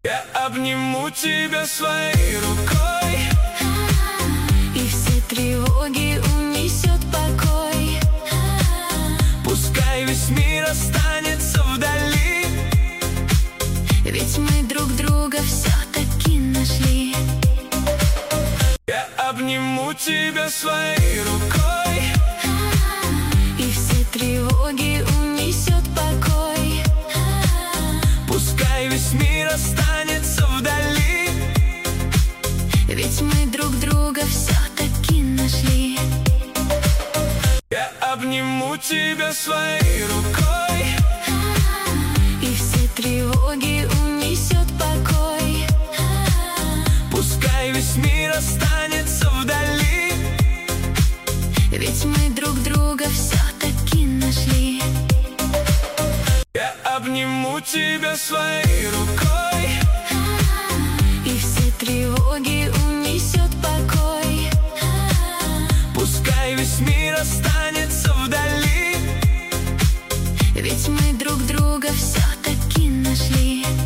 Я обниму тебя своей рукой, и все тревоги унесет покой. Пускай весь мир останется вдали, Ведь мы друг друга все-таки нашли. Я обниму тебя своей рукой, И все тревоги унесет покой. пускай весь мир останется вдали, Ведь мы друг друга все-таки нашли. я обниму тебя своей рукой, И все тревоги унесет покой. пускай весь мир останется вдали, Ведь мы друг друга все-таки нашли. я обниму тебя своей рукой, И все тревоги унесет покой. пускай весь мир останется вдали, Ведь мы друг друга все-таки нашли.